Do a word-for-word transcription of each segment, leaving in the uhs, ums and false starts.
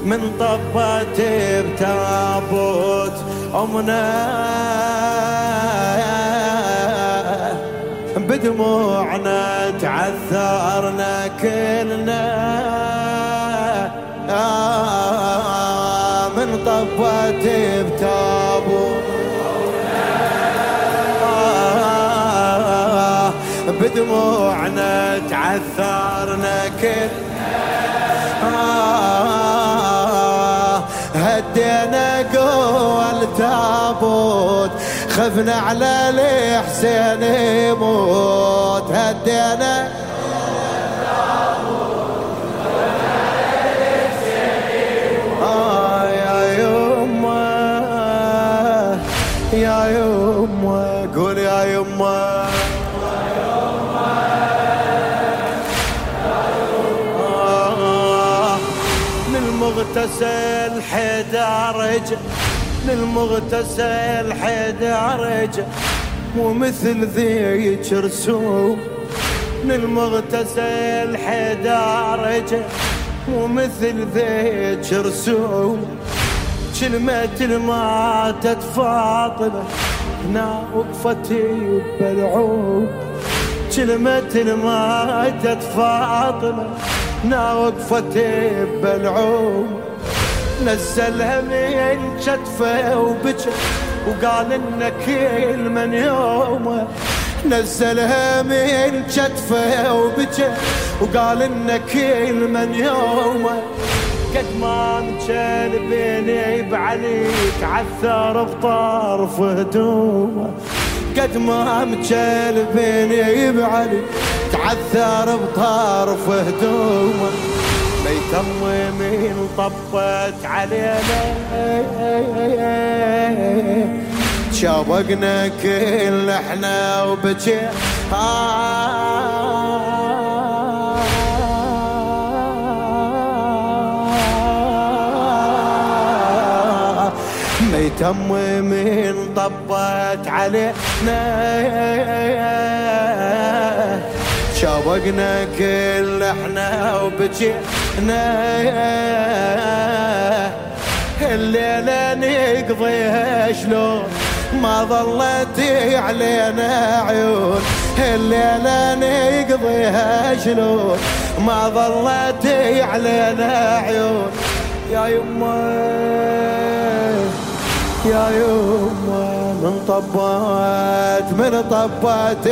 من طبت بتابوت أمنا بدموعنا تعثرنا كلنا من طبت بتابوت بدموعنا تعثرنا كلنا هدينا قوى التابوت خفنا على الحسين يموت هدينا آه يا يمه يا يمه قول يا يمه للمغتسل حيدر رجع للمغتسل حيدر رجع مو مثل ذيك رسوم للمغتسل حيدر رجع مو مثل ذيك رسوم كلمة ماتت فاطمة هنا وقفتي بلعوم كلمة ماتت فاطمة هنا وقفتي بلعوم نزلها من كتفه وبكى وقال إن كل من يومه نزلها من كتفه وبكى وقال إن كل من يومه قد ما مجال بيني بعلي تعثر بطرف هدومه قد ما مجال بيني بعلي تعثر بطرف هدومه ميتم من طبت علينا شابقنا كل احنا وبكي ميتم من طبت علينا شابقنا كل احنا وبجينا الليلة نقضيها شلون ما ظلت علينا عيون الليلة نقضيها شلون ما ظلت علينا عيون يا يمه يا يمه من طبات من طبات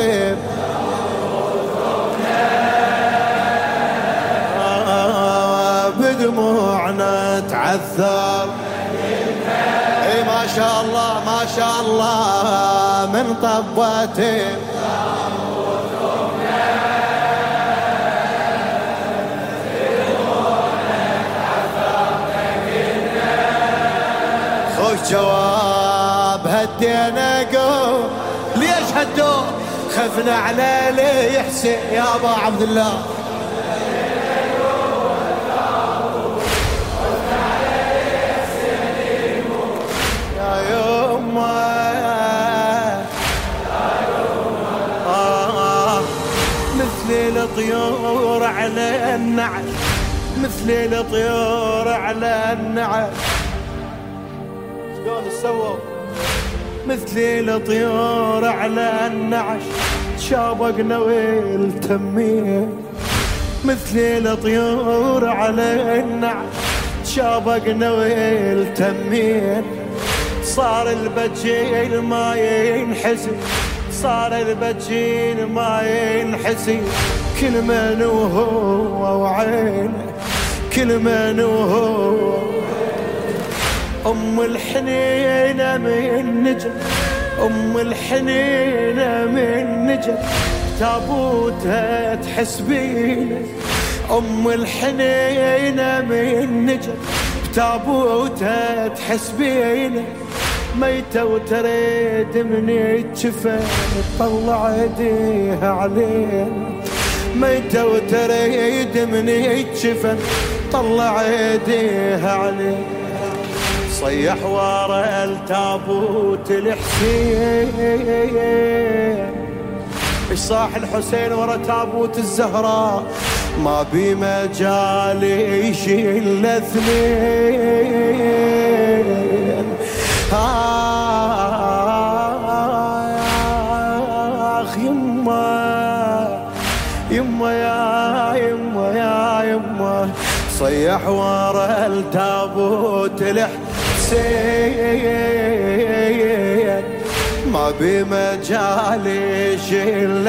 بدموعنا تعثر اي ما شاء الله ما شاء الله من طبته خوش جواب هدينا قوم ليش هدوه خفنا على لي حسين يا ابا عبد الله مثل الطيور على النعل مثل الطيور على النعل شلون سووا مثل الطيور على النعش شابقنا والتمين مثل الطيور على النعش شابقنا والتمين صار البجيل ما ينحسن صار البجيل ما ينحسي كل من وهو وعينه كل من وهو أم الحنينة من نجم أم الحنينة من نجم تابوتها تحس بينا أم الحنينة من نجم تابوتها تحس بينا ميتة وتريد من يتشفى طلع يديها علينا ميتة وتريد من يتشفى طلع يديها علينا صيح ورا التابوت الحسين ايش صاح الحسين ورا تابوت الزهراء ما بي مجال يشيل الاثنين. آخ يما يما يا يما يا يما صيح ورا التابوت الحسين ما بمجال يشيل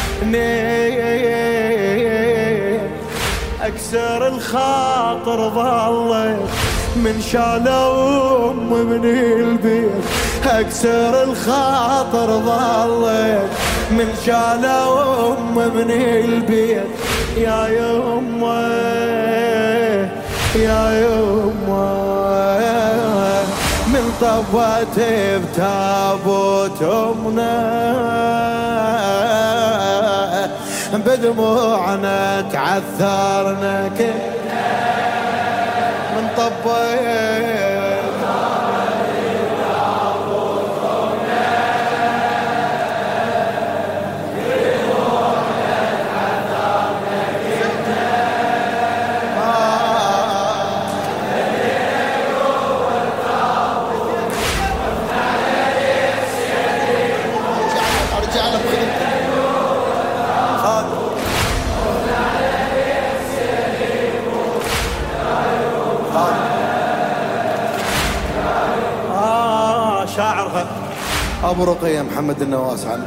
الاثنين. اكسر الخاطر ظلت من شالوا ام من البيت. اكسر الخاطر ظلت من شالوا ام من البيت. يا يما يا يما من طبت بتابوت امنا بدموعنا تعثرنا كنا من طبت شاعرها أبو رقية محمد النواس عنه.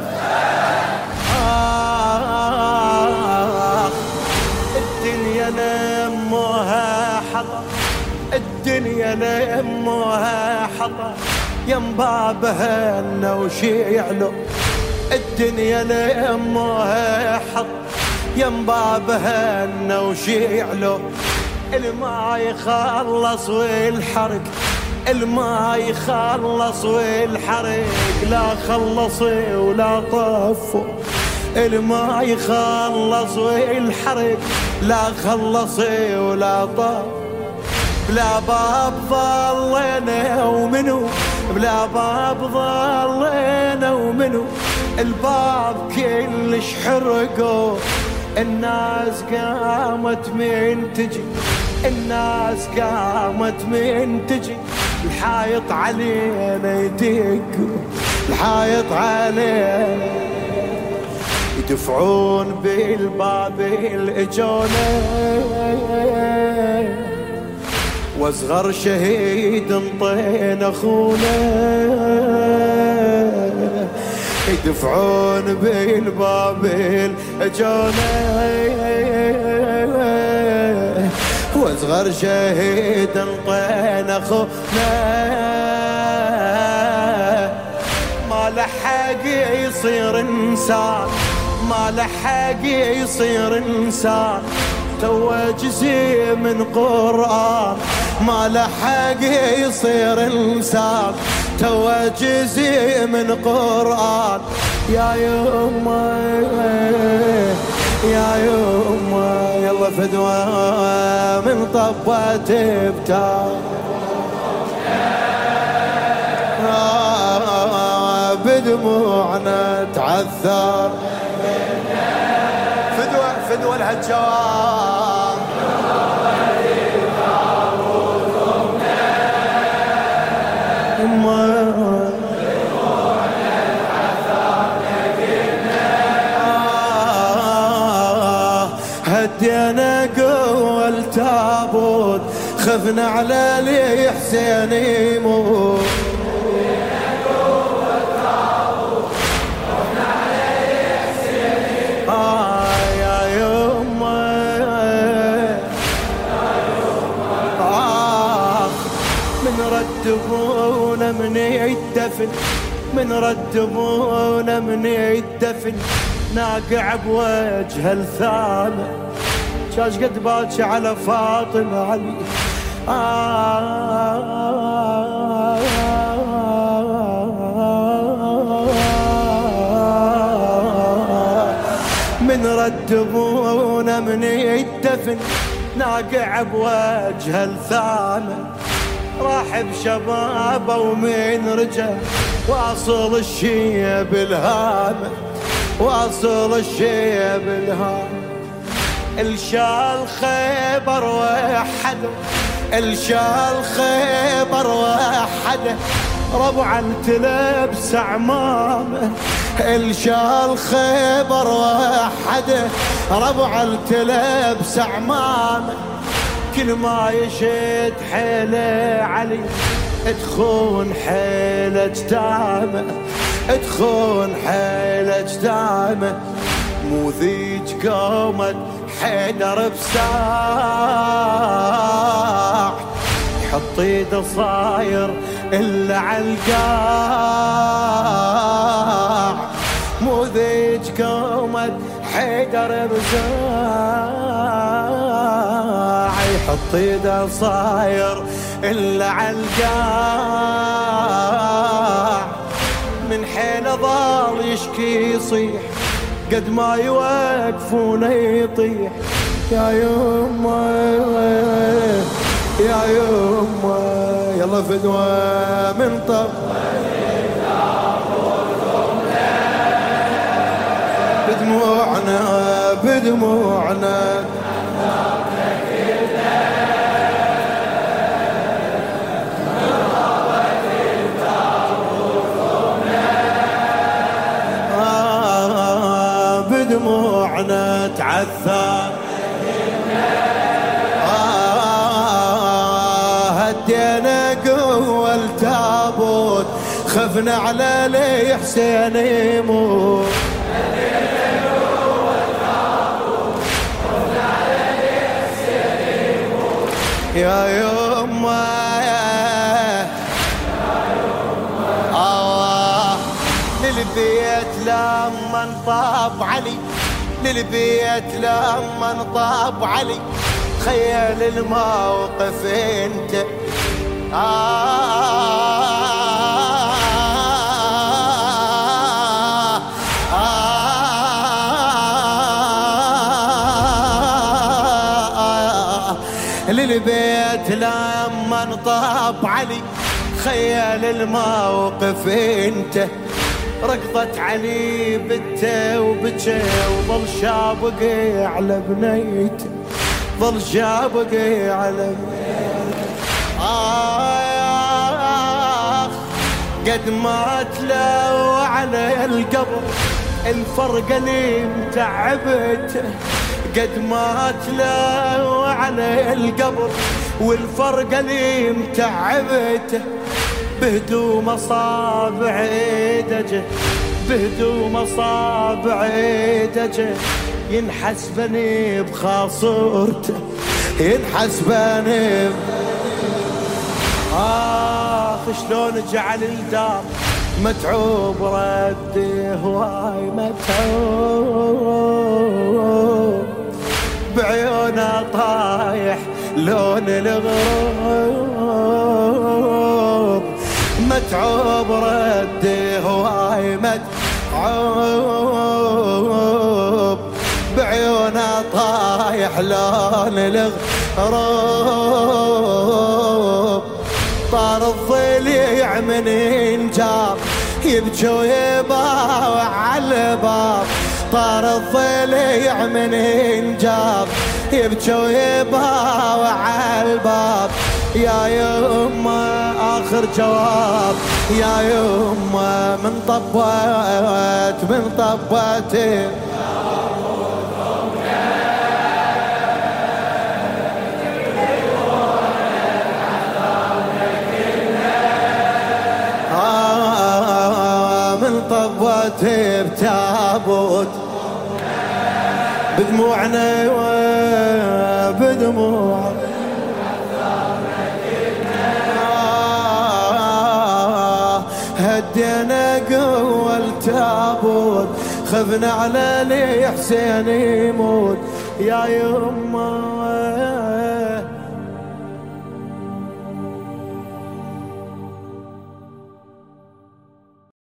آه الدنيا لموها حطب الدنيا لموها حطب يم بابها النوش يعلو. الدنيا لموها حطب يم بابها النوش يعلو. الماء يخلص والحرق الماء يخلص والحرق لا خلصي ولا طفوا. الماء يخلص والحرق لا خلصي ولا طف. بلا باب ظلينا ومنو بلا باب ظلينا ومنو الباب كلش حرقوا. الناس قامت من تجي الناس قامت من تجي. الحايط علينا يدق الحايط علينا يدفعون بالباب الاجونا. واصغر شهيد انطينا اخونا يدفعون بالباب الاجونا. واصغر شهيد انطينا اخونا ما لحق يصير انسان ما لحق يصير انسان. تو جزء من قرآن ما لحق يصير انسان. تو جزء من قرآن. يا يما يا يما يلا فدوى من طبت بتاب بدموعنا تعثر. فدوى فدوى الهجار هدينا قوى التابوت خفنا على لي حسين يموت. هدينا قوى التابوت خفنا على لي حسين يموت. آه يا يما آه من ردبونا من يدفن من ردبونا من يدفن. ناقع بوجه الثامن شاش قد باكي على فاطمة علي. آه من ردبونا من يدفن ناقع بوجه الثامن. راح بشبابه ومن رجع واصل الشيب الهامة واصل الشيب الهامة. الشال خيبر وحده، الشال خيبر وحده، ربع التلبس عمامه، الشال خيبر وحده، ربع التلبس عمامه، كل ما يشد حيله علي تخون حيله جدامه، تخون حيله جدامه، مو ذيج قومت حيدر بساع، يحط ايده صاير الا عالقاع، مو ذيج قومت حيدر بساع، يحط ايده صاير الا عالقاع، من حيله ضال يشكي يصيح قد ما يوقفون يطيح، يا يمه يا يمه يلا فدوه من طب بدموعنا بدموعنا بدموعنا تعثر، آه هدينا قوة التابوت، خفنا على لي حسين يموت، هدينا قوة التابوت، خفنا على لي حسين يموت، يا يمه للبيت لما انطاب علي، للبيت لما انطاب علي، تخيل الموقف انت، آه آه آه للبيت لما انطاب علي، تخيل الموقف انت، ركضت علي بته وبكى وظل شابقي على بنيته، ظل شابقي على بنيته، آه قد ما تلو على القبر الفرقة اللي متعبته، قد ما تلو على القبر والفرقة اللي متعبته، بهدوم اصابع ايدجه، بهدوم اصابع ايدجه، ينحسبني بخاصرته، ينحسبني آخ شلون جعل الدار متعوب، ردي هواي متعوب، بعيونه طايح لون الغروب، متعوب ردي هواي متعوب، بعيونه طايح لون الغروب، طار الضليع من انجاب يبكي ويباوع على الباب، طار الضليع من انجاب يبكي ويباوع على الباب، يا يمه آخر جواب، يا يمه من طبت من طبت آه من طبت بتابوت، بدموعنا بدموعنا هدينا قوة التابوت، خفنا على لي حسين يموت، يا يمه